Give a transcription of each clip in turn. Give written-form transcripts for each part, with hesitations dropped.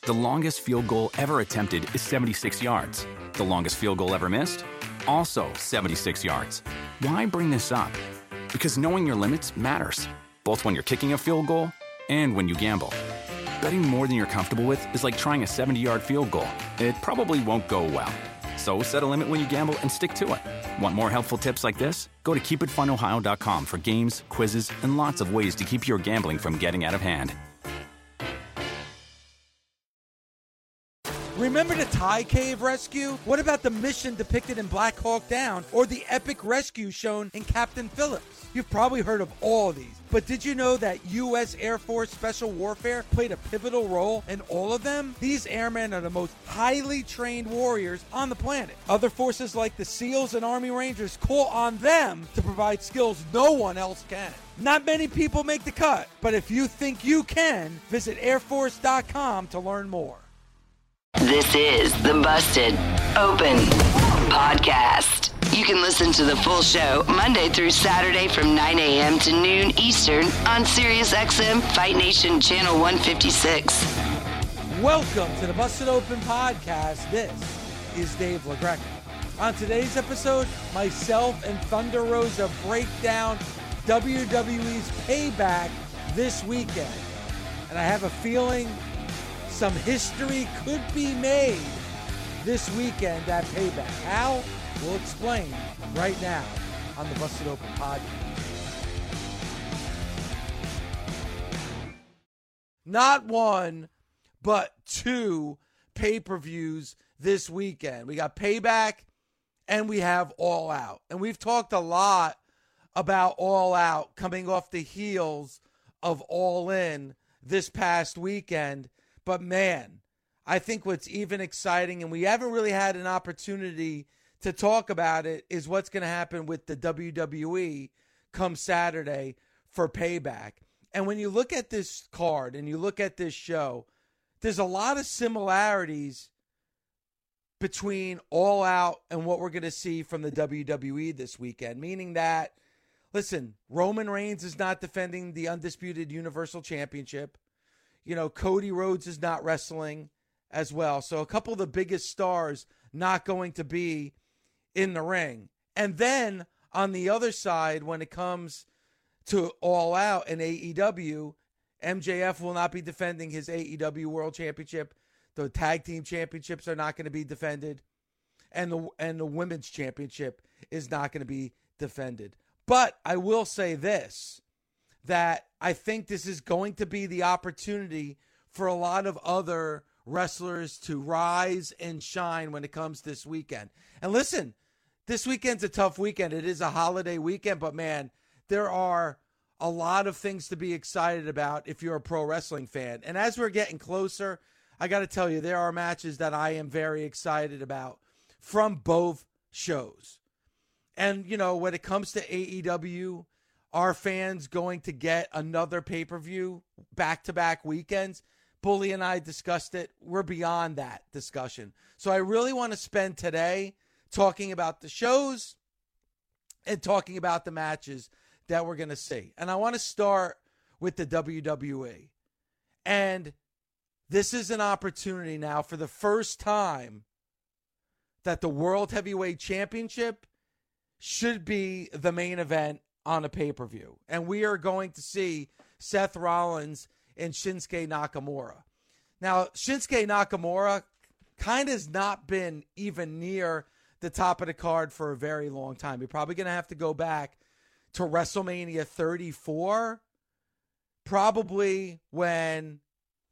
The longest field goal ever attempted is 76 yards. The longest field goal ever missed? Also 76 yards. Why bring this up? Because knowing your limits matters, both when you're kicking a field goal and when you gamble. Betting more than you're comfortable with is like trying a 70-yard field goal. It probably won't go well. So set a limit when you gamble and stick to it. Want more helpful tips like this? Go to keepitfunohio.com for games, quizzes, and lots of ways to keep your gambling from getting out of hand. Remember the Thai cave rescue? What about the mission depicted in Black Hawk Down or the epic rescue shown in Captain Phillips? You've probably heard of all of these, but did you know that U.S. Air Force Special Warfare played a pivotal role in all of them? These airmen are the most highly trained warriors on the planet. Other forces like the SEALs and Army Rangers call on them to provide skills no one else can. Not many people make the cut, but if you think you can, visit airforce.com to learn more. This is the Busted Open Podcast. You can listen to the full show Monday through Saturday from 9 a.m. to noon Eastern on SiriusXM Fight Nation Channel 156. Welcome to the Busted Open Podcast. This is Dave LaGreca. On today's episode, myself and Thunder Rosa break down WWE's Payback this weekend. And I have a feeling some history could be made this weekend at Payback. How? We'll explain right now on the Busted Open Podcast. Not one, but two pay-per-views this weekend. We got Payback and we have All Out. And we've talked a lot about All Out coming off the heels of All In this past weekend. But man, I think what's even exciting, and we haven't really had an opportunity to talk about it, is what's going to happen with the WWE come Saturday for Payback. And when you look at this card and you look at this show, there's a lot of similarities between All Out and what we're going to see from the WWE this weekend. Meaning that, listen, Roman Reigns is not defending the Undisputed Universal Championship. You know, Cody Rhodes is not wrestling as well. So a couple of the biggest stars not going to be in the ring. And then on the other side, when it comes to All Out and AEW, MJF will not be defending his AEW World Championship. The tag team championships are not going to be defended. And the women's championship is not going to be defended. But I will say this, that I think this is going to be the opportunity for a lot of other wrestlers to rise and shine when it comes this weekend. And listen, this weekend's a tough weekend. It is a holiday weekend, but man, there are a lot of things to be excited about if you're a pro wrestling fan. And as we're getting closer, I got to tell you, there are matches that I am very excited about from both shows. And, you know, when it comes to AEW, are fans going to get another pay-per-view back-to-back weekends? Bully and I discussed it. We're beyond that discussion. So I really want to spend today talking about the shows and talking about the matches that we're going to see. And I want to start with the WWE. And this is an opportunity now for the first time that the World Heavyweight Championship should be the main event on a pay-per-view. And we are going to see Seth Rollins and Shinsuke Nakamura. Now, Shinsuke Nakamura kind of has not been even near the top of the card for a very long time. You're probably going to have to go back to WrestleMania 34, probably when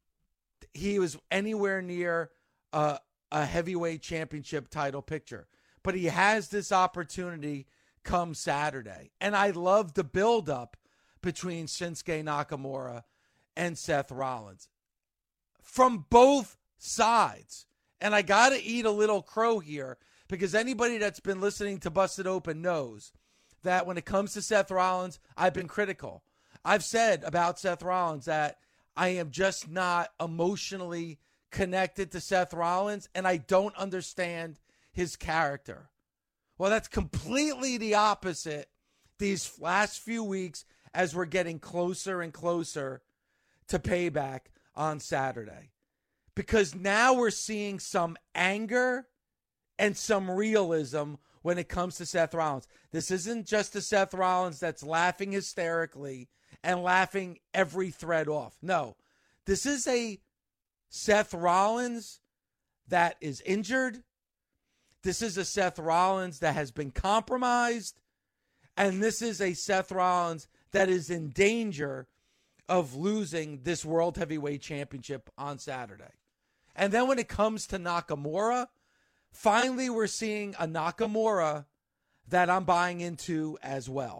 he was anywhere near a heavyweight championship title picture. But he has this opportunity come Saturday. And I love the build-up between Shinsuke Nakamura and Seth Rollins from both sides. And I got to eat a little crow here, because anybody that's been listening to Busted Open knows that when it comes to Seth Rollins, I've been critical. I've said about Seth Rollins that I am just not emotionally connected to Seth Rollins, and I don't understand his character. Well, that's completely the opposite these last few weeks as we're getting closer and closer to Payback on Saturday. because now we're seeing some anger and some realism when it comes to Seth Rollins. This isn't just a Seth Rollins that's laughing hysterically and laughing every thread off. No, this is a Seth Rollins that is injured. This is a Seth Rollins that has been compromised. And this is a Seth Rollins that is in danger of losing this World Heavyweight Championship on Saturday. And then when it comes to Nakamura, finally we're seeing a Nakamura that I'm buying into as well.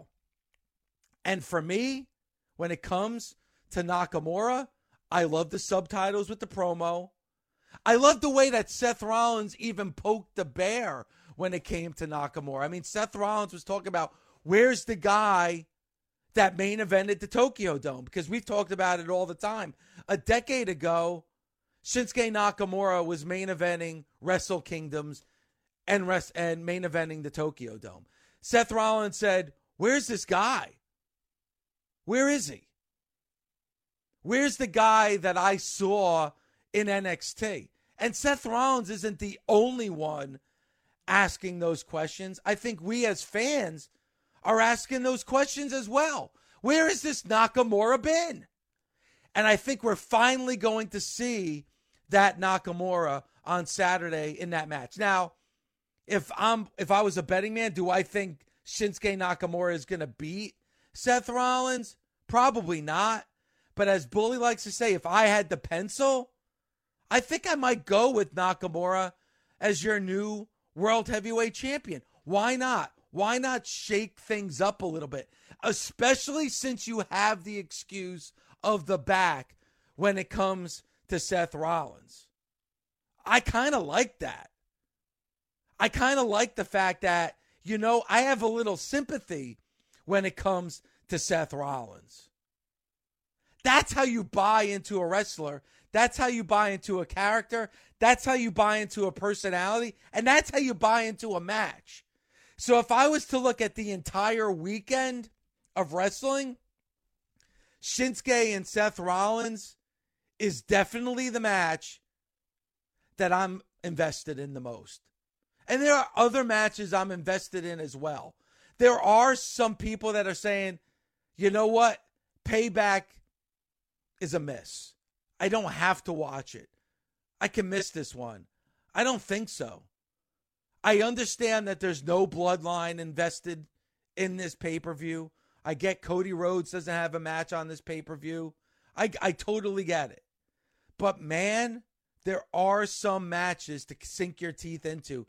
And for me, when it comes to Nakamura, I love the subtitles with the promo. I love the way that Seth Rollins even poked the bear when it came to Nakamura. I mean, Seth Rollins was talking about, where's the guy that main evented the Tokyo Dome? Because we've talked about it all the time. A decade ago, Shinsuke Nakamura was main eventing Wrestle Kingdoms and main eventing the Tokyo Dome. Seth Rollins said, where's this guy? Where is he? Where's the guy that I saw in NXT? And Seth Rollins isn't the only one asking those questions. I think we as fans are asking those questions as well. Where has this Nakamura been? And I think we're finally going to see that Nakamura on Saturday in that match. Now, if I was a betting man, do I think Shinsuke Nakamura is going to beat Seth Rollins? Probably not. But as Bully likes to say, if I had the pencil, I think I might go with Nakamura as your new World Heavyweight Champion. Why not? Why not shake things up a little bit? Especially since you have the excuse of the back when it comes to Seth Rollins. I kind of like that. I kind of like the fact that, I have a little sympathy when it comes to Seth Rollins. That's how you buy into a wrestler. That's how you buy into a character. That's how you buy into a personality. And that's how you buy into a match. So if I was to look at the entire weekend of wrestling, Shinsuke and Seth Rollins is definitely the match that I'm invested in the most. And there are other matches I'm invested in as well. There are some people that are saying, you know what? Payback is a miss. I don't have to watch it. I can miss this one. I don't think so. I understand that there's no bloodline invested in this pay-per-view. I get Cody Rhodes doesn't have a match on this pay-per-view. I totally get it. But man, there are some matches to sink your teeth into.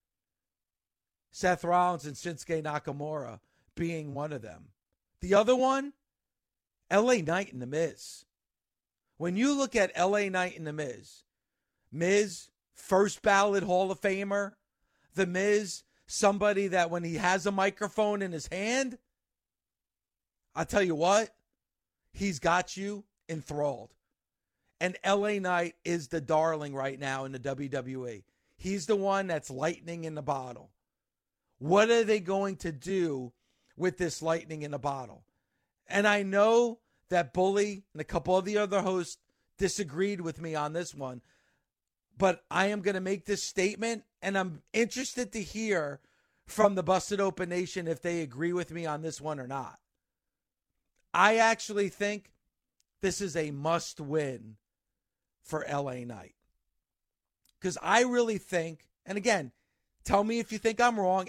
Seth Rollins and Shinsuke Nakamura being one of them. The other one, LA Knight and The Miz. When you look at LA Knight and The Miz, first ballot Hall of Famer. The Miz, somebody that when he has a microphone in his hand, I'll tell you what, he's got you enthralled. And LA Knight is the darling right now in the WWE. He's the one that's lightning in the bottle. What are they going to do with this lightning in the bottle? And I know that Bully and a couple of the other hosts disagreed with me on this one, but I am going to make this statement, and I'm interested to hear from the Busted Open Nation if they agree with me on this one or not. I actually think this is a must-win for LA Knight. Because I really think, and again, tell me if you think I'm wrong,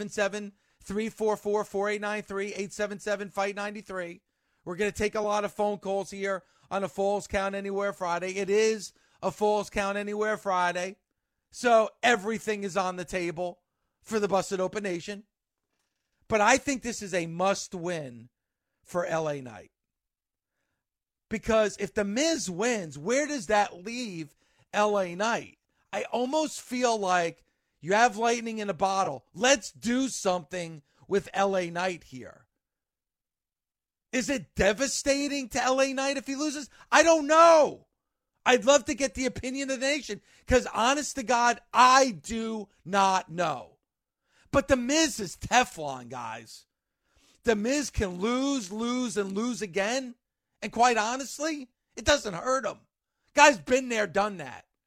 877-344-4893, 877-FIGHT93. We're going to take a lot of phone calls here on a Falls Count Anywhere Friday. It is a Falls Count Anywhere Friday. So everything is on the table for the Busted Open Nation. But I think this is a must-win for LA Knight. Because if The Miz wins, where does that leave LA Knight? I almost feel like you have lightning in a bottle. Let's do something with LA Knight here. Is it devastating to LA Knight if he loses? I don't know. I'd love to get the opinion of the nation because honest to God, I do not know. But The Miz is Teflon, guys. The Miz can lose, and lose again. And quite honestly, it doesn't hurt him. Guy's been there, done that.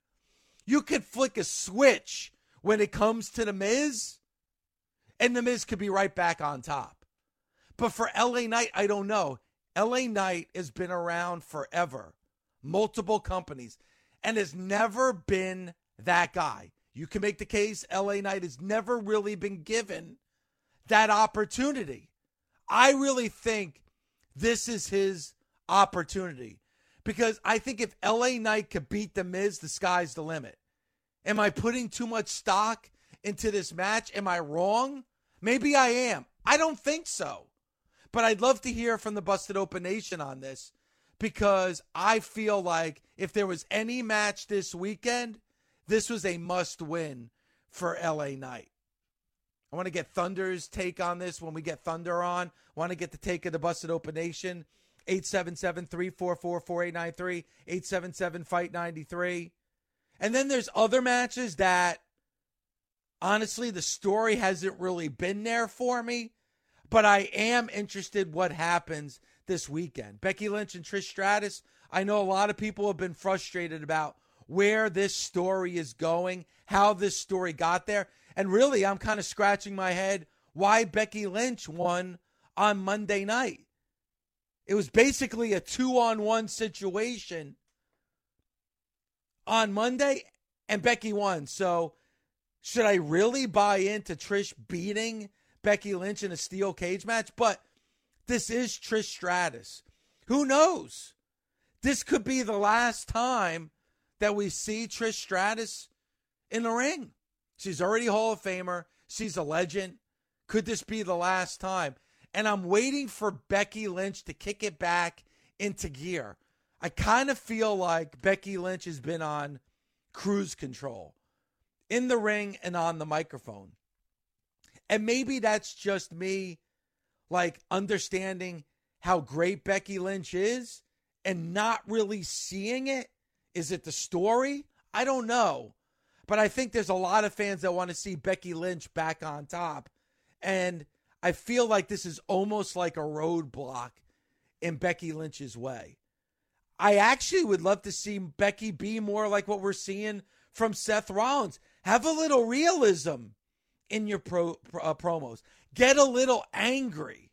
You could flick a switch when it comes to The Miz, and The Miz could be right back on top. But for LA Knight, I don't know. LA Knight has been around forever, multiple companies, and has never been that guy. You can make the case LA Knight has never really been given that opportunity. I really think this is his opportunity, because I think if LA Knight could beat The Miz, the sky's the limit. Am I putting too much stock into this match? Am I wrong? Maybe I am. I don't think so. But I'd love to hear from the Busted Open Nation on this, because I feel like if there was any match this weekend, this was a must-win for LA Knight. I want to get Thunder's take on this when we get Thunder on. I want to get the take of the Busted Open Nation. 877-344-4893, 877-FIGHT-93. And then there's other matches that, honestly, the story hasn't really been there for me. But I am interested what happens this weekend. Becky Lynch and Trish Stratus. I know a lot of people have been frustrated about where this story is going, how this story got there. And really, I'm kind of scratching my head why Becky Lynch won on Monday night. It was basically a 2-on-1 situation on Monday, and Becky won. So should I really buy into Trish beating Becky Lynch in a steel cage match? But this is Trish Stratus. Who knows? This could be the last time that we see Trish Stratus in the ring. She's already Hall of Famer. She's a legend. Could this be the last time? And I'm waiting for Becky Lynch to kick it back into gear. I kind of feel like Becky Lynch has been on cruise control in the ring and on the microphone. And maybe that's just me, like, understanding how great Becky Lynch is and not really seeing it. Is it the story? I don't know. But I think there's a lot of fans that want to see Becky Lynch back on top. And I feel like this is almost like a roadblock in Becky Lynch's way. I actually would love to see Becky be more like what we're seeing from Seth Rollins. Have a little realism in your promos. Get a little angry.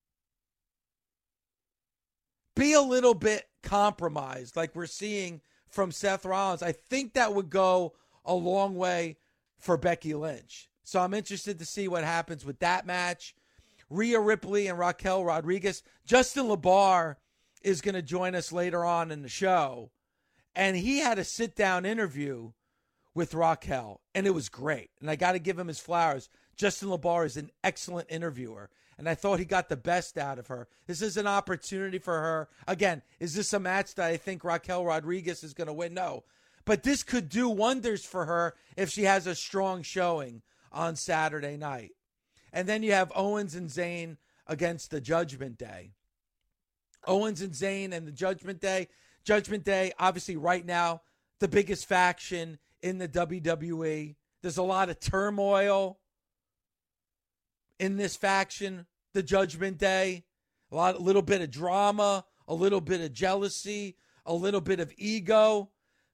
Be a little bit compromised like we're seeing from Seth Rollins. I think that would go a long way for Becky Lynch. So I'm interested to see what happens with that match. Rhea Ripley and Raquel Rodriguez. Justin LaBar is going to join us later on in the show. And he had a sit-down interview with Raquel, and it was great. And I got to give him his flowers. Justin LaBar is an excellent interviewer, and I thought he got the best out of her. This is an opportunity for her. Again, is this a match that I think Raquel Rodriguez is going to win? No. But this could do wonders for her if she has a strong showing on Saturday night. And then you have Owens and Zayn against the Judgment Day. Owens and Zayn and the Judgment Day. Judgment Day, obviously right now, the biggest faction in the WWE. There's a lot of turmoil in this faction, the Judgment Day. A little bit of drama, a little bit of jealousy, a little bit of ego.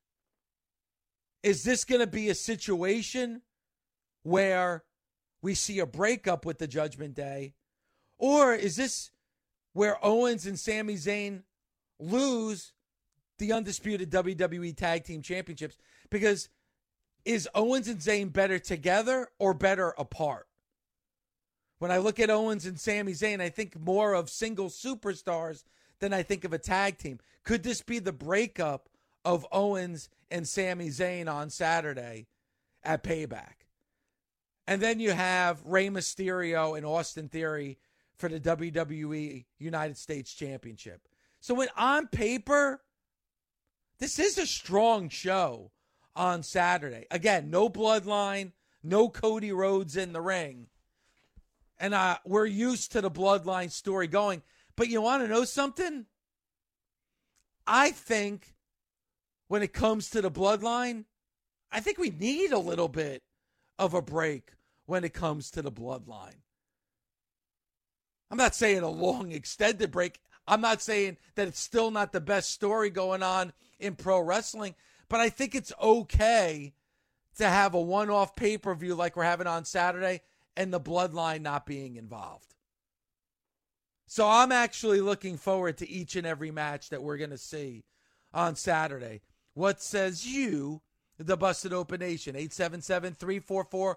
Is this going to be a situation where we see a breakup with the Judgment Day? Or is this where Owens and Sami Zayn lose the undisputed WWE Tag Team Championships? Because is Owens and Zayn better together or better apart? When I look at Owens and Sami Zayn, I think more of single superstars than I think of a tag team. Could this be the breakup of Owens and Sami Zayn on Saturday at Payback? And then you have Rey Mysterio and Austin Theory for the WWE United States Championship. So when on paper, this is a strong show on Saturday. Again, no Bloodline, no Cody Rhodes in the ring. And we're used to the Bloodline story going. But you want to know something? I think when it comes to the Bloodline, I think we need a little bit of a break when it comes to the Bloodline. I'm not saying a long extended break. I'm not saying that it's still not the best story going on in pro wrestling, but I think it's okay to have a one-off pay-per-view like we're having on Saturday and the Bloodline not being involved. So I'm actually looking forward to each and every match that we're going to see on Saturday. What says you, the Busted Open Nation? 877-344-4893,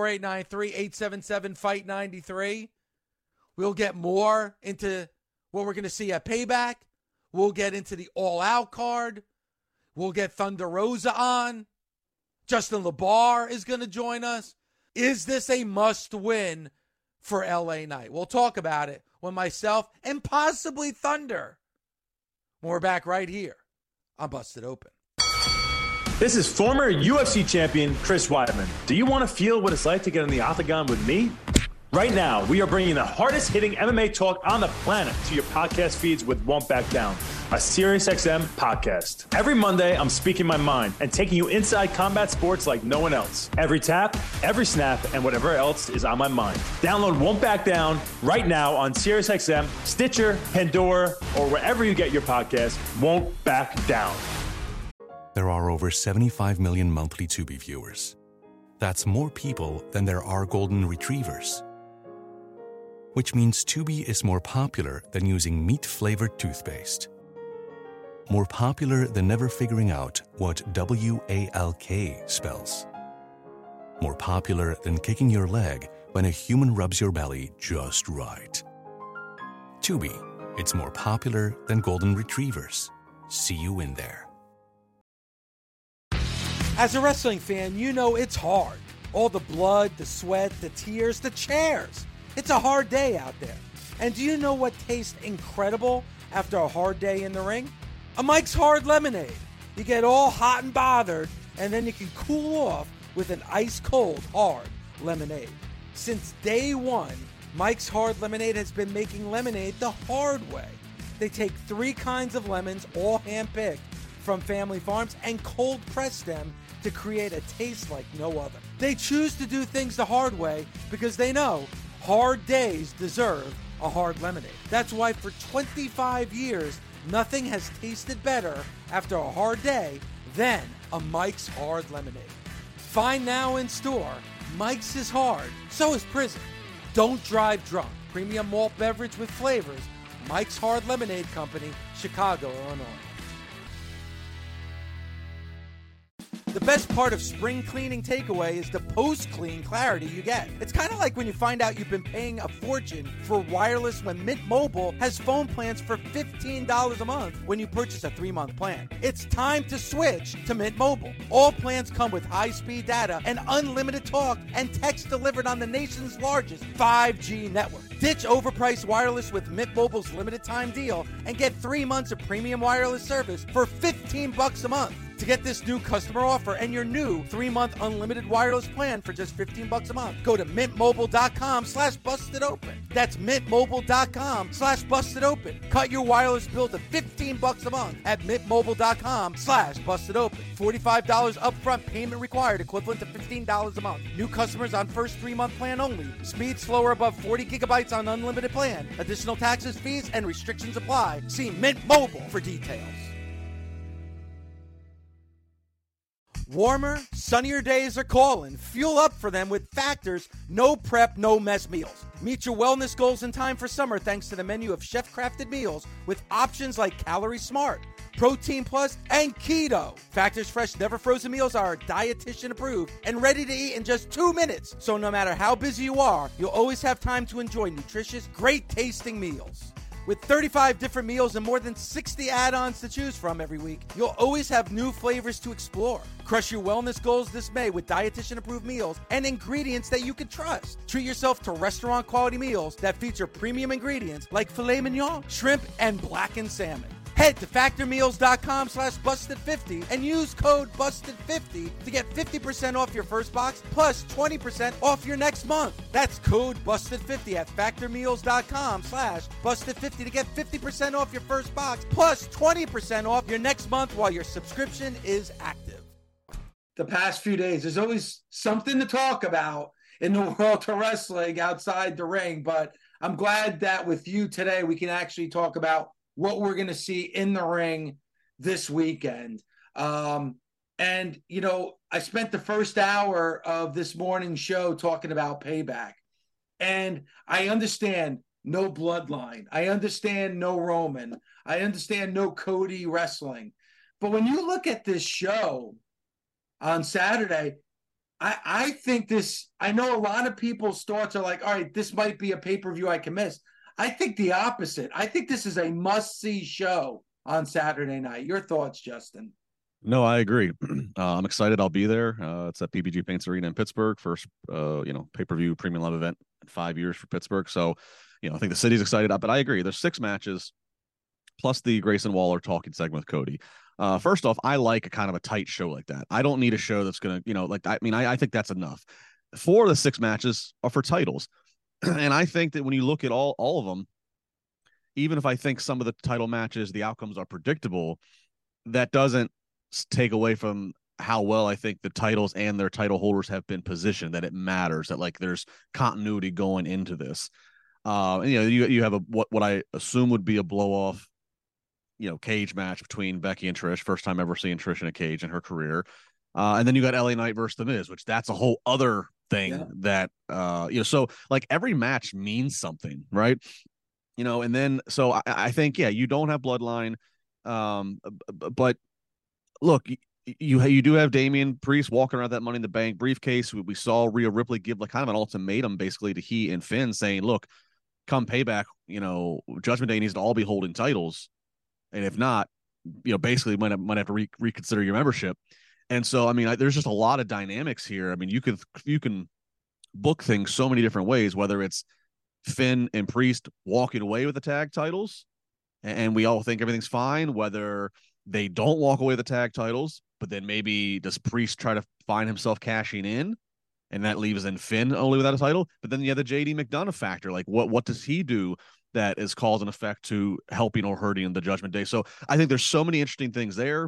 877-FIGHT-93. We'll get more into what we're going to see at Payback. We'll get into the All Out card. We'll get Thunder Rosa on. Justin LaBar is going to join us. Is this a must-win for LA Knight? We'll talk about it with myself and possibly Thunder when we're back right here on Busted Open. This is former UFC champion Chris Weidman. Do you want to feel what it's like to get in the octagon with me? Right now, we are bringing the hardest-hitting MMA talk on the planet to your podcast feeds with Won't Back Down, a SiriusXM podcast. Every Monday, I'm speaking my mind and taking you inside combat sports like no one else. Every tap, every snap, and whatever else is on my mind. Download Won't Back Down right now on SiriusXM, Stitcher, Pandora, or wherever you get your podcasts. Won't Back Down. There are over 75 million monthly Tubi viewers. That's more people than there are golden retrievers. Which means Tubi is more popular than using meat-flavored toothpaste. More popular than never figuring out what W-A-L-K spells. More popular than kicking your leg when a human rubs your belly just right. Tubi, it's more popular than golden retrievers. See you in there. As a wrestling fan, you know it's hard. All the blood, the sweat, the tears, the chairs. It's a hard day out there. And do you know what tastes incredible after a hard day in the ring? A Mike's Hard Lemonade. You get all hot and bothered, and then you can cool off with an ice-cold, hard lemonade. Since day one, Mike's Hard Lemonade has been making lemonade the hard way. They take 3 kinds of lemons, all hand-picked from family farms, and cold press them to create a taste like no other. They choose to do things the hard way because they know hard days deserve a hard lemonade. That's why for 25 years, nothing has tasted better after a hard day than a Mike's Hard Lemonade. Find now in store, Mike's is hard, so is prison. Don't drive drunk. Premium malt beverage with flavors. Mike's Hard Lemonade Company, Chicago, Illinois. The best part of spring cleaning takeaway is the post-clean clarity you get. It's kind of like when you find out you've been paying a fortune for wireless when Mint Mobile has phone plans for $15 a month when you purchase a 3-month plan. It's time to switch to Mint Mobile. All plans come with high-speed data and unlimited talk and text delivered on the nation's largest 5G network. Ditch overpriced wireless with Mint Mobile's limited time deal and get 3 months of premium wireless service for $15 a month. To get this new customer offer and your new 3-month unlimited wireless plan for just $15 a month, go to mintmobile.com/bustedopen. That's mintmobile.com/bustedopen. Cut your wireless bill to $15 a month at mintmobile.com/bustedopen. $45 upfront payment required, equivalent to $15 a month. New customers on first 3-month plan only. Speed slower above 40 gigabytes on unlimited plan. Additional taxes, fees, and restrictions apply. See Mint Mobile for details. Warmer, sunnier days are calling. Fuel up for them with Factor's no prep, no mess meals. Meet your wellness goals in time for summer thanks to the menu of chef-crafted meals with options like Calorie Smart, Protein Plus, and Keto. Factor's fresh, never frozen meals are dietitian approved and ready to eat in just 2 minutes. So no matter how busy you are, you'll always have time to enjoy nutritious, great tasting meals. With 35 different meals and more than 60 add-ons to choose from every week, you'll always have new flavors to explore. Crush your wellness goals this May with dietitian-approved meals and ingredients that you can trust. Treat yourself to restaurant-quality meals that feature premium ingredients like filet mignon, shrimp, and blackened salmon. Head to factormeals.com/busted50 and use code BUSTED50 to get 50% off your first box plus 20% off your next month. That's code BUSTED50 at factormeals.com/busted50 to get 50% off your first box plus 20% off your next month while your subscription is active. The past few days, there's always something to talk about in the world of wrestling outside the ring, but I'm glad that with you today, we can actually talk about what we're going to see in the ring this weekend. And, I spent the first hour of this morning's show talking about Payback. And I understand no bloodline. I understand no Roman. I understand no Cody wrestling. But when you look at this show on Saturday, I think I know a lot of people's thoughts are like, all right, this might be a pay-per-view I can miss. I think the opposite. I think this is a must-see show on Saturday night. Your thoughts, Justin? No, I agree. I'm excited. I'll be there. It's at PPG Paints Arena in Pittsburgh. First, pay-per-view premium live event in 5 years for Pittsburgh. So, I think the city's excited. But I agree. There's 6 matches plus the Grayson Waller talking segment with Cody. First off, I like a kind of a tight show like that. I don't need a show that's going to, I think that's enough. 4 of the 6 matches are for titles. And I think that when you look at all of them, even if I think some of the title matches, the outcomes are predictable, that doesn't take away from how well I think the titles and their title holders have been positioned, that it matters, that like there's continuity going into this. You have what I assume would be a blow off, cage match between Becky and Trish, first time ever seeing Trish in a cage in her career. And then you got LA Knight versus The Miz, which that's a whole other thing that, so like every match means something, right? And then, so I think, you don't have bloodline. But look, you do have Damian Priest walking around that Money in the Bank briefcase. We saw Rhea Ripley give like kind of an ultimatum basically to he and Finn saying, look, come Payback, Judgment Day needs to all be holding titles. And if not, basically might have to reconsider your membership. And so, there's just a lot of dynamics here. You can book things so many different ways, whether it's Finn and Priest walking away with the tag titles and we all think everything's fine, whether they don't walk away with the tag titles, but then maybe does Priest try to find himself cashing in, and that leaves then Finn only without a title. But then you have the JD McDonough factor. Like what does he do that is cause and effect to helping or hurting the Judgment Day? So I think there's so many interesting things there.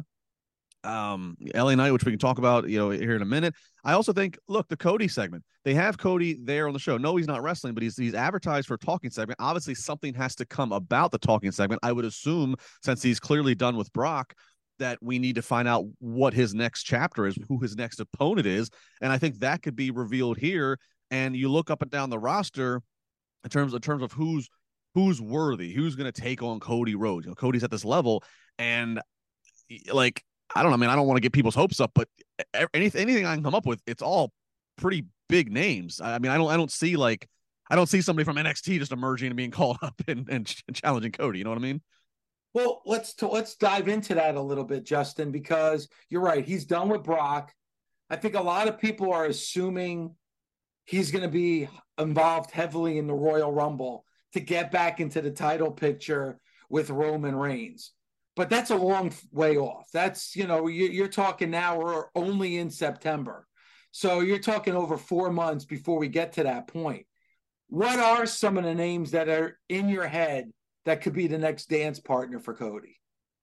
LA Knight, which we can talk about, here in a minute. I also think, look, the Cody segment, they have Cody there on the show. No, he's not wrestling, but he's advertised for a talking segment. Obviously something has to come about the talking segment. I would assume, since he's clearly done with Brock, that we need to find out what his next chapter is, who his next opponent is. And I think that could be revealed here. And you look up and down the roster in terms of who's worthy, who's going to take on Cody Rhodes. Cody's at this level, and like, I don't know, I don't want to get people's hopes up, but anything I can come up with, it's all pretty big names. I don't see somebody from NXT just emerging and being called up and challenging Cody. You know what I mean? Well, let's dive into that a little bit, Justin, because you're right. He's done with Brock. I think a lot of people are assuming he's going to be involved heavily in the Royal Rumble to get back into the title picture with Roman Reigns. But that's a long way off. That's, you're talking now, we're only in September. So you're talking over 4 months before we get to that point. What are some of the names that are in your head that could be the next dance partner for Cody?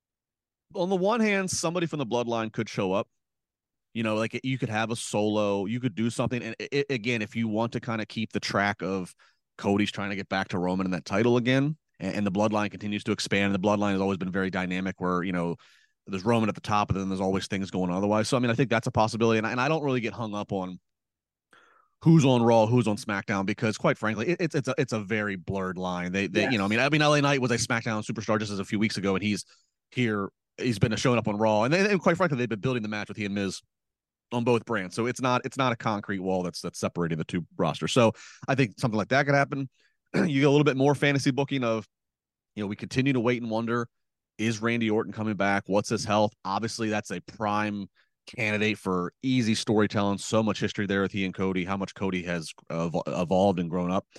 On the one hand, somebody from the bloodline could show up. Like you could have a solo, you could do something. And again, if you want to kind of keep the track of Cody's trying to get back to Roman in that title again, and the bloodline continues to expand. And the bloodline has always been very dynamic where, there's Roman at the top, and then there's always things going on otherwise. So, I think that's a possibility. And I don't really get hung up on who's on Raw, who's on SmackDown, because quite frankly, it's a very blurred line. They yes. LA Knight was a SmackDown superstar just as a few weeks ago, and he's been showing up on Raw. And quite frankly, they've been building the match with he and Miz on both brands. So it's not a concrete wall that's separating the two rosters. So I think something like that could happen. You get a little bit more fantasy booking of, we continue to wait and wonder, is Randy Orton coming back? What's his health? Obviously, that's a prime candidate for easy storytelling. So much history there with he and Cody, how much Cody has evolved and grown up,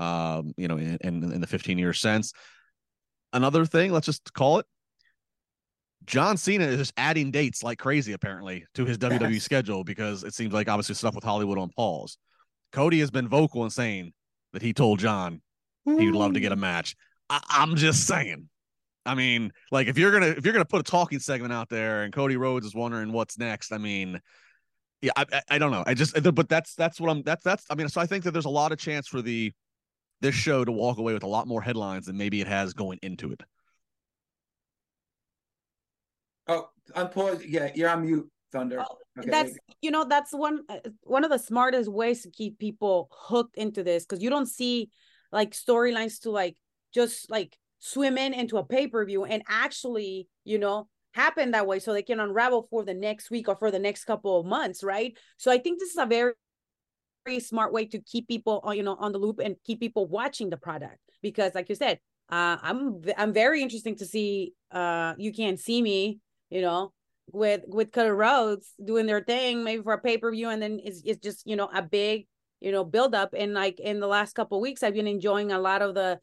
in the 15 years since. Another thing, let's just call it, John Cena is just adding dates like crazy, apparently, to his WWE schedule, because it seems like obviously stuff with Hollywood on pause. Cody has been vocal in saying that he told John he would love to get a match. I'm just saying. Like if you're gonna put a talking segment out there and Cody Rhodes is wondering what's next, I don't know. But that's what I'm. So I think that there's a lot of chance for this show to walk away with a lot more headlines than maybe it has going into it. Oh, unpause. Yeah, you're on mute, Thunder. Oh, Okay, that's one of the smartest ways to keep people hooked into this, because you don't see like storylines to like just like swim into a pay-per-view and actually, happen that way so they can unravel for the next week or for the next couple of months, right? So I think this is a very, very smart way to keep people on the loop and keep people watching the product, because like you said, I'm very interested to see You Can't See Me, with Cody Rhodes doing their thing maybe for a pay-per-view, and then it's just a big build up. And like in the last couple of weeks I've been enjoying a lot of the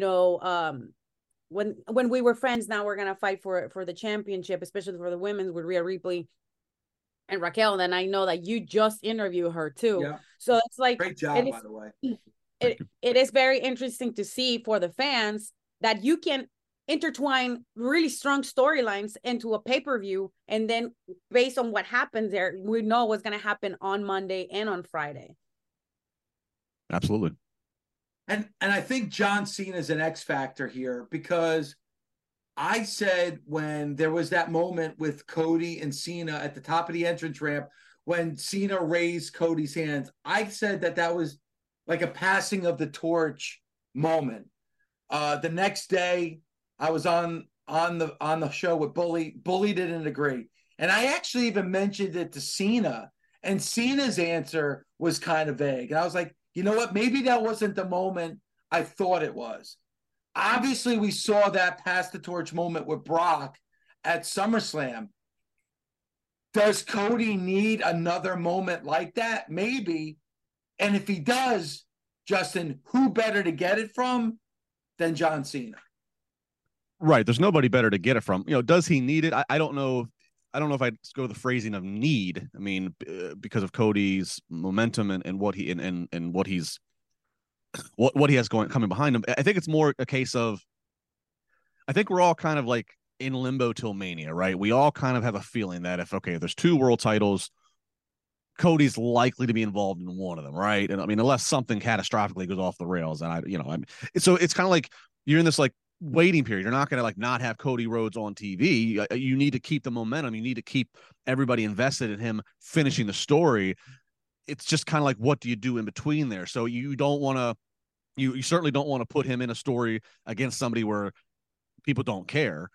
when we were friends, now we're gonna fight for the championship, especially for the women's, with Rhea Ripley and Raquel. And then I know that you just interviewed her too. Yeah. So it's like, great job, by the way. It is very interesting to see for the fans that you can intertwine really strong storylines into a pay-per-view, and then based on what happens there, we know what's going to happen on Monday and on Friday. Absolutely. And I think John Cena is an X factor here, because I said when there was that moment with Cody and Cena at the top of the entrance ramp, when Cena raised Cody's hands, I said that was like a passing of the torch moment. The next day I was on the show with Bully. Bully didn't agree. And I actually even mentioned it to Cena, and Cena's answer was kind of vague. And I was like, you know what? Maybe that wasn't the moment I thought it was. Obviously, we saw that pass the torch moment with Brock at SummerSlam. Does Cody need another moment like that? Maybe. And if he does, Justin, who better to get it from than John Cena? Right. There's nobody better to get it from. Does he need it? I don't know. I don't know if I'd go the phrasing of need. I mean, because of Cody's momentum and what he and what he's what he has coming behind him. I think it's more a case of, I think we're all kind of like in limbo till Mania, right? We all kind of have a feeling that if there's 2 world titles, Cody's likely to be involved in one of them, right? And I mean, unless something catastrophically goes off the rails, and so it's kind of like you're in this like waiting period. You're not going to like not have Cody Rhodes on TV. You need to keep the momentum. You need to keep everybody invested in him finishing the story. It's just kind of like, what do you do in between there? So you don't want to, you certainly don't want to put him in a story against somebody where people don't care.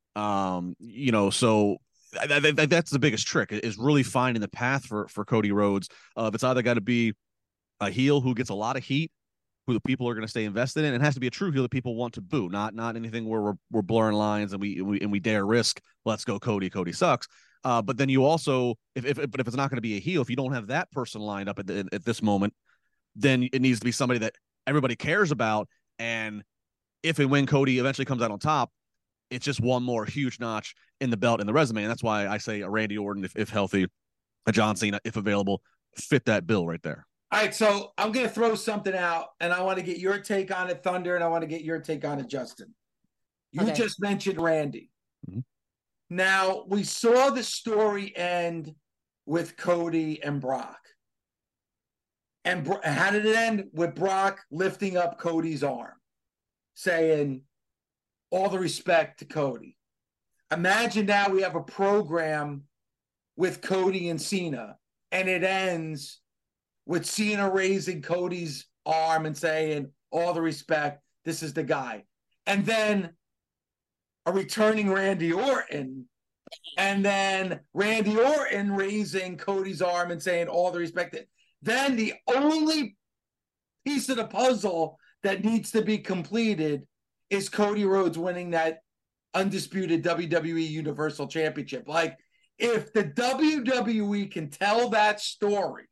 So that's the biggest trick, is really finding the path for Cody Rhodes. It's either got to be a heel who gets a lot of heat, who the people are going to stay invested in. It has to be a true heel that people want to boo, not anything where we're blurring lines and we dare risk, let's go Cody sucks. But then you also, if it's not going to be a heel, if you don't have that person lined up at this moment, then it needs to be somebody that everybody cares about. And if and when Cody eventually comes out on top, it's just one more huge notch in the belt and the resume. And that's why I say a Randy Orton, if healthy, a John Cena, if available, fit that bill right there. All right, so I'm going to throw something out, and I want to get your take on it, Thunder, and I want to get your take on it, Justin. You just mentioned Randy. Mm-hmm. Now, we saw the story end with Cody and Brock. And how did it end? With Brock lifting up Cody's arm, saying, all the respect to Cody. Imagine now we have a program with Cody and Cena, and it ends with Cena raising Cody's arm and saying, all the respect, this is the guy. And then a returning Randy Orton, and then Randy Orton raising Cody's arm and saying, all the respect. Then the only piece of the puzzle that needs to be completed is Cody Rhodes winning that undisputed WWE Universal Championship. Like, if the WWE can tell that story,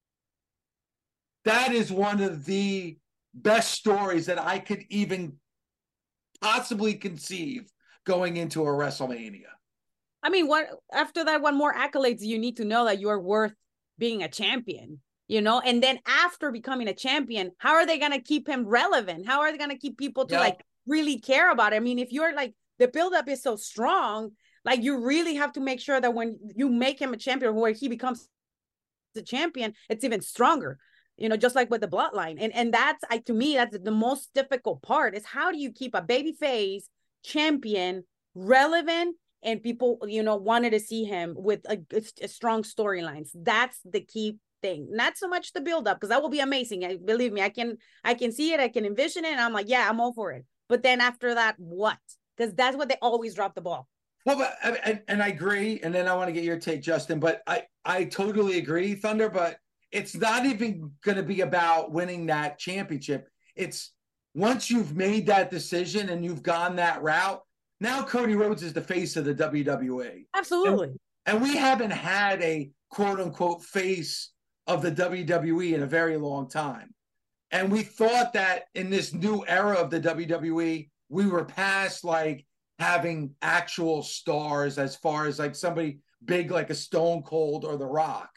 that is one of the best stories that I could even possibly conceive going into a WrestleMania. I mean, what after that, what more accolades do you need to know that you are worth being a champion? And then after becoming a champion, how are they going to keep him relevant? How are they going to keep people to like really care about it? I mean, if you're like, the buildup is so strong, like you really have to make sure that when you make him a champion, where he becomes the champion, it's even stronger. Just like with the bloodline. And that's, to me, that's the most difficult part, is how do you keep a babyface champion relevant and people, wanted to see him with a strong storylines. That's the key thing. Not so much the build up, because that will be amazing. Believe me, I can see it, I can envision it, and I'm like, yeah, I'm all for it. But then after that, what? Because that's what they always drop the ball. Well, but and I agree, and then I want to get your take, Justin. But I totally agree, Thunder. But it's not even going to be about winning that championship. It's once you've made that decision and you've gone that route. Now Cody Rhodes is the face of the WWE. Absolutely. And we haven't had a quote unquote face of the WWE in a very long time. And we thought that in this new era of the WWE, we were past like having actual stars as far as like somebody big like a Stone Cold or The Rock.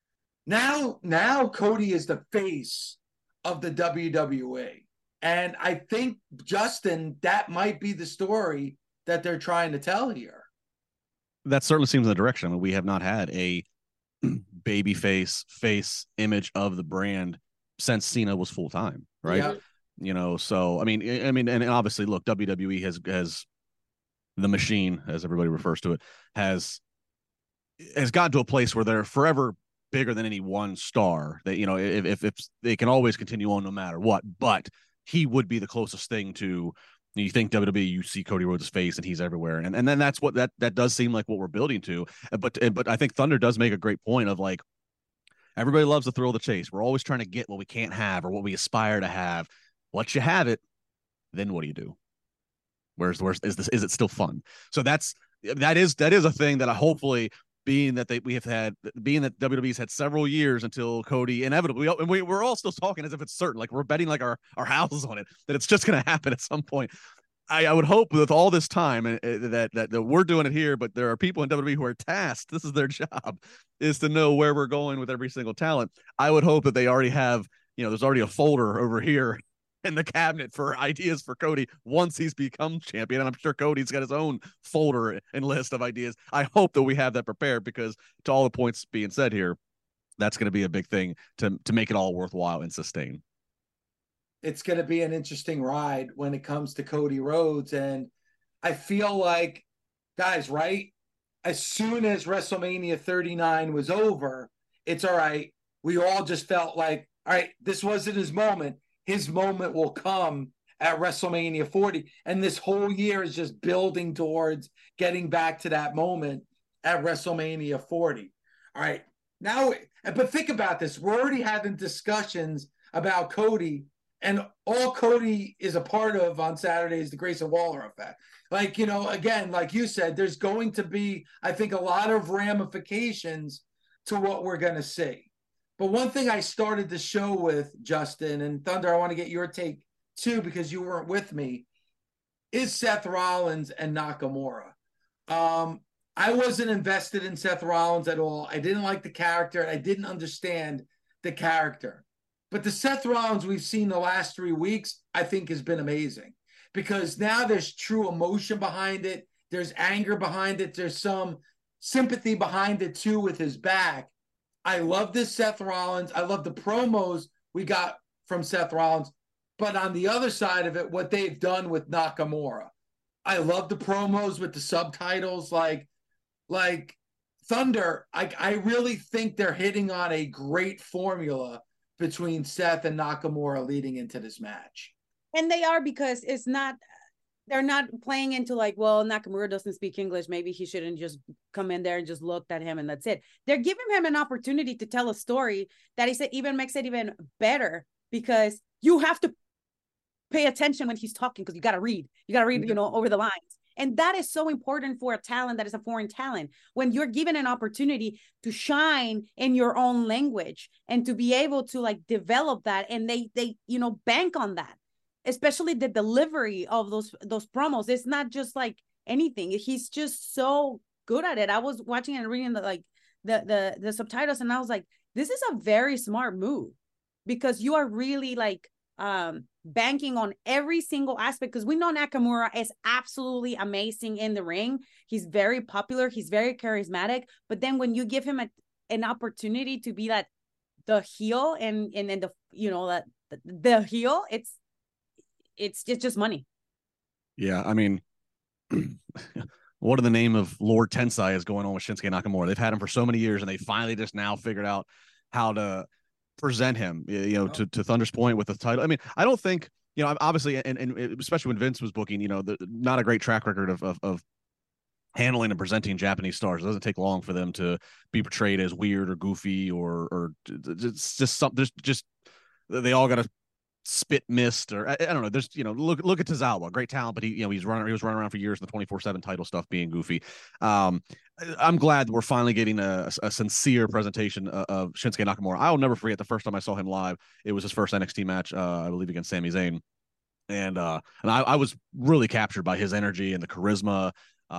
Now Cody is the face of the WWE. And I think, Justin, that might be the story that they're trying to tell here. That certainly seems in the direction. I mean, we have not had a baby face image of the brand since Cena was full time, right? Yeah. So I mean, and obviously, look, WWE has the machine, as everybody refers to it, has gotten to a place where they're forever bigger than any one star. That if they can always continue on no matter what, but he would be the closest thing to. You think WWE, you see Cody Rhodes' face and he's everywhere. And then that's what that does seem like what we're building to. But I think Thunder does make a great point of like, everybody loves the thrill of the chase. We're always trying to get what we can't have or what we aspire to have. Once you have it, then what do you do? Is it still fun? So that is a thing that I hopefully, being that WWE's had several years until Cody inevitably, and we're all still talking as if it's certain, like we're betting like our houses on it, that it's just going to happen at some point. I would hope with all this time that we're doing it here, but there are people in WWE who are tasked. This is their job, is to know where we're going with every single talent. I would hope that they already have, there's already a folder over here in the cabinet for ideas for Cody once he's become champion. And I'm sure Cody's got his own folder and list of ideas. I hope that we have that prepared, because to all the points being said here, that's going to be a big thing to make it all worthwhile and sustain. It's going to be an interesting ride when it comes to Cody Rhodes. And I feel like, guys, right? As soon as WrestleMania 39 was over, it's all right. We all just felt like, all right, this wasn't his moment. His moment will come at WrestleMania 40. And this whole year is just building towards getting back to that moment at WrestleMania 40. All right. Now, but think about this. We're already having discussions about Cody, and all Cody is a part of on Saturday is the Grayson Waller effect. Like, again, like you said, there's going to be, I think, a lot of ramifications to what we're going to see. But one thing I started the show with, Justin, and Thunder, I want to get your take too, because you weren't with me, is Seth Rollins and Nakamura. I wasn't invested in Seth Rollins at all. I didn't like the character. I didn't understand the character. But the Seth Rollins we've seen the last 3 weeks, I think has been amazing, because now there's true emotion behind it. There's anger behind it. There's some sympathy behind it too with his back. I love this Seth Rollins. I love the promos we got from Seth Rollins. But on the other side of it, what they've done with Nakamura. I love the promos with the subtitles. Like Thunder, I really think they're hitting on a great formula between Seth and Nakamura leading into this match. And they are, because they're not playing into like, well, Nakamura doesn't speak English, maybe he shouldn't just come in there and just look at him and that's it. They're giving him an opportunity to tell a story that even makes it even better, because you have to pay attention when he's talking, because you got to read, over the lines. And that is so important for a talent that is a foreign talent, when you're given an opportunity to shine in your own language and to be able to like develop that. And they bank on that, especially the delivery of those promos. It's not just like anything. He's just so good at it. I was watching and reading the subtitles, and I was like, this is a very smart move, because you are really like banking on every single aspect, because we know Nakamura is absolutely amazing in the ring. He's very popular. He's very charismatic. But then when you give him an opportunity to be that the heel and the heel, it's just money. Yeah, I mean, What in the name of Lord Tensai is going on with Shinsuke Nakamura? They've had him for so many years, and they finally just now figured out how to present him, to Thunder's point with the title. I mean, I don't think, obviously, and especially when Vince was booking, not a great track record of handling and presenting Japanese stars. It doesn't take long for them to be portrayed as weird or goofy or it's just something. There's just they all got to spit mist, or I don't know. There's look at Tozawa, great talent, but he was running around for years in the 24/7 title stuff being goofy. I'm glad we're finally getting a sincere presentation of Shinsuke Nakamura. I'll never forget the first time I saw him live. It was his first NXT match, I believe, against Sami Zayn, and I was really captured by his energy and the charisma.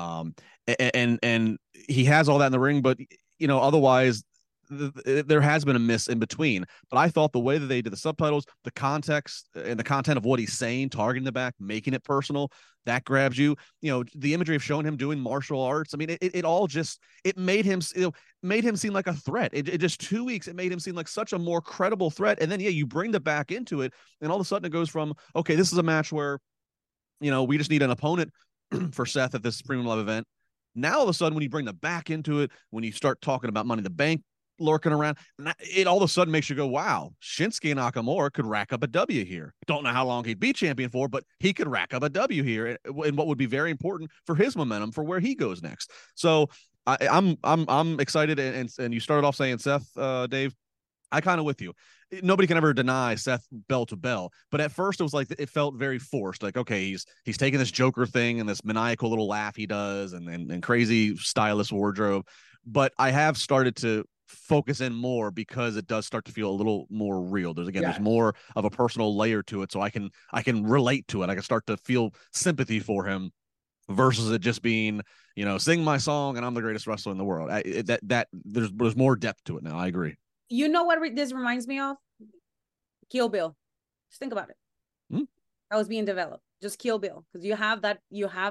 And he has all that in the ring, but otherwise there has been a miss in between. But I thought the way that they did the subtitles, the context and the content of what he's saying, targeting the back, making it personal, that grabs you. The imagery of showing him doing martial arts. I mean, it all just, it made him seem like a threat. It just 2 weeks, it made him seem like such a more credible threat. And then you bring the back into it, and all of a sudden it goes from, okay, this is a match where we just need an opponent for Seth at this Premium Live event. Now all of a sudden, when you bring the back into it, when you start talking about Money in the Bank lurking around, it all of a sudden makes you go, wow, Shinsuke Nakamura could rack up a W here. Don't know how long he'd be champion for, but he could rack up a W here, and what would be very important for his momentum for where he goes next. So I'm excited, and you started off saying Seth, Dave, I kind of with you. Nobody can ever deny Seth bell to bell, but at first it was like it felt very forced. Like, okay, he's taking this Joker thing and this maniacal little laugh he does, and crazy stylish wardrobe. But I have started to focus in more because it does start to feel a little more real. There's more of a personal layer to it, so I can relate to it. I can start to feel sympathy for him versus it just being, sing my song and I'm the greatest wrestler in the world. There's more depth to it now. I agree. You know what this reminds me of? Kill Bill. Just think about it. That was being developed. Just Kill Bill, because you have that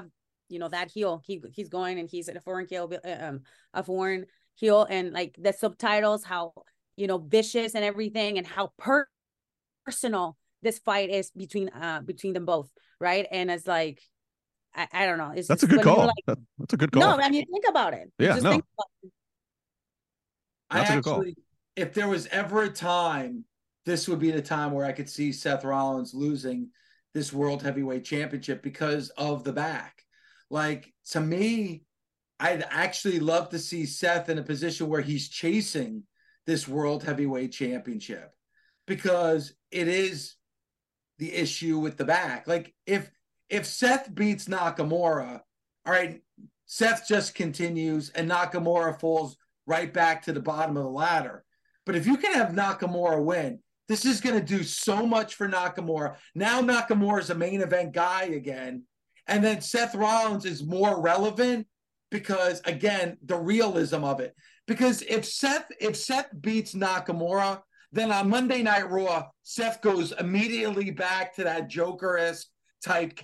heel. He's going and he's a foreign foreign heel, and like the subtitles, how vicious and everything, and how personal this fight is between them both, right? And it's like I don't know. That's a good call. That's a good call. No, I mean, think about it. Yeah, Think about it. That's a good call. If there was ever a time, this would be the time where I could see Seth Rollins losing this World Heavyweight Championship because of the back. Like, to me, I'd actually love to see Seth in a position where he's chasing this World Heavyweight Championship, because it is the issue with the back. Like, if Seth beats Nakamura, all right, Seth just continues and Nakamura falls right back to the bottom of the ladder. But if you can have Nakamura win, this is going to do so much for Nakamura. Now Nakamura is a main event guy again. And then Seth Rollins is more relevant because, again, the realism of it. Because if Seth beats Nakamura, then on Monday Night Raw, Seth goes immediately back to that Joker-esque type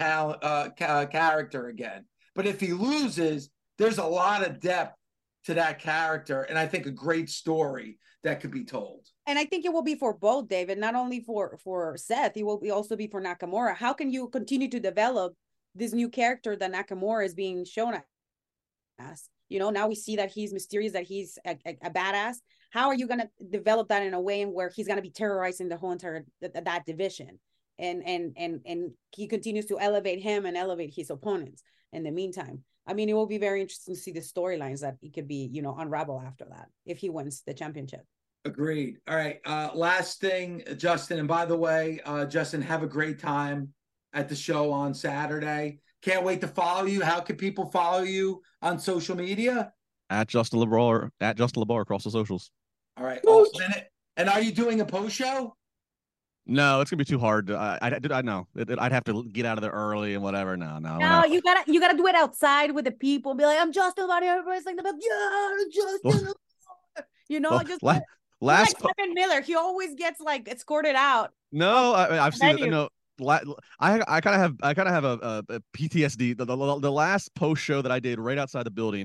character again. But if he loses, there's a lot of depth to that character, and I think a great story that could be told. And I think it will be for both, David, not only for Seth, it will also be for Nakamura. How can you continue to develop this new character that Nakamura is being shown as? Now we see that he's mysterious, that he's a badass. How are you going to develop that in a way where he's going to be terrorizing the whole entire that division? And he continues to elevate him and elevate his opponents in the meantime. I mean, it will be very interesting to see the storylines that it could be, unravel after that if he wins the championship. Agreed. All right. Last thing, Justin. And by the way, Justin, have a great time at the show on Saturday. Can't wait to follow you. How can people follow you on social media? At Justin LeBar across the socials. All right. Awesome. And are you doing a post show? No, it's gonna be too hard. I know. I'd have to get out of there early and whatever. No. No, you gotta do it outside with the people. And be like, I'm Justin about everybody's like, yeah, Justin. Last Kevin Miller, he always gets like escorted out. No, I've seen it. No, I kind of have a PTSD. The last post show that I did right outside the building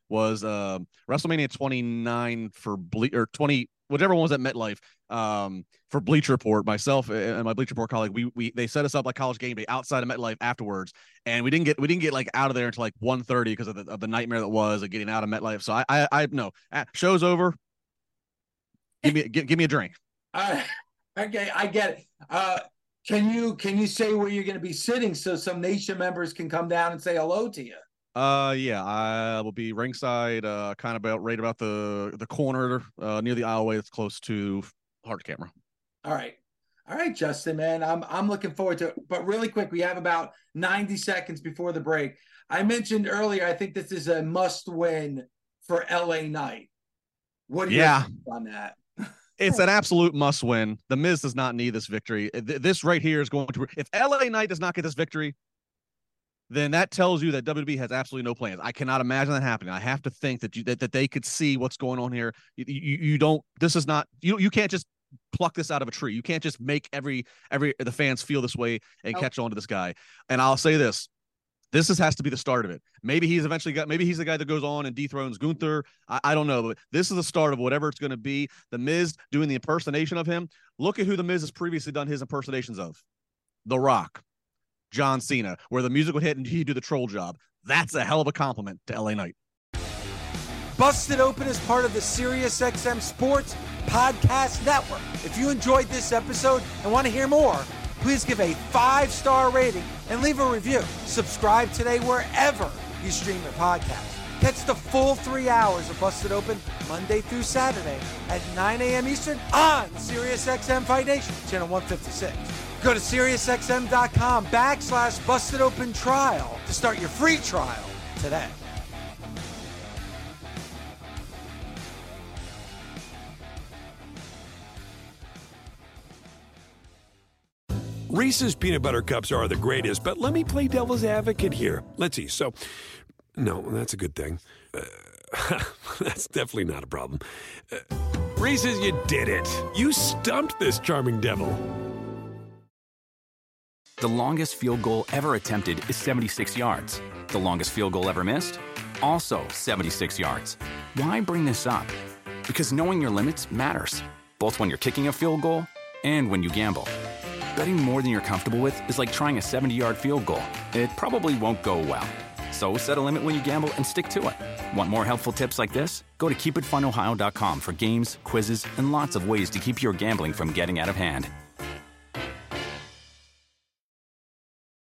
was WrestleMania 29 for or 20, whichever one was at MetLife, for Bleacher Report. Myself and my Bleacher Report colleague, they set us up like College Game Day outside of MetLife afterwards, and we didn't get like out of there until like 1:30 because of the nightmare that was like getting out of MetLife. So I no, show's over. Give me a drink. Okay, I get it. Can you say where you're going to be sitting so some Nation members can come down and say hello to you? Yeah, I will be ringside, kind of right about the corner near the aisleway that's close to hard camera. All right, Justin, man, I'm looking forward to it. But really quick, we have about 90 seconds before the break. I mentioned earlier, I think this is a must-win for LA Knight. What do you think on that? It's an absolute must-win. The Miz does not need this victory. This right here is going to. If LA Knight does not get this victory, then that tells you that WWE has absolutely no plans. I cannot imagine that happening. I have to think that they could see what's going on here. You don't. This is not. You can't just pluck this out of a tree. You can't just make the fans feel this way and catch on to this guy. And I'll say this. This has to be the start of it. Maybe he's the guy that goes on and dethrones Gunther. I don't know, but this is the start of whatever it's going to be. The Miz doing the impersonation of him. Look at who the Miz has previously done his impersonations of. The Rock, John Cena, where the music would hit and he'd do the troll job. That's a hell of a compliment to LA Knight. Busted Open is part of the SiriusXM Sports Podcast Network. If you enjoyed this episode and want to hear more, please give a 5-star rating and leave a review. Subscribe today wherever you stream your podcast. Catch the full 3 hours of Busted Open Monday through Saturday at 9 a.m. Eastern on SiriusXM Fight Nation, channel 156. Go to SiriusXM.com/Busted Open Trial to start your free trial today. Reese's peanut butter cups are the greatest, but let me play devil's advocate here. Let's see. So, no, that's a good thing. That's definitely not a problem. Reese's, you did it. You stumped this charming devil. The longest field goal ever attempted is 76 yards. The longest field goal ever missed? Also 76 yards. Why bring this up? Because knowing your limits matters, both when you're kicking a field goal and when you gamble. Betting more than you're comfortable with is like trying a 70-yard field goal. It probably won't go well. So set a limit when you gamble and stick to it. Want more helpful tips like this? Go to keepitfunohio.com for games, quizzes, and lots of ways to keep your gambling from getting out of hand.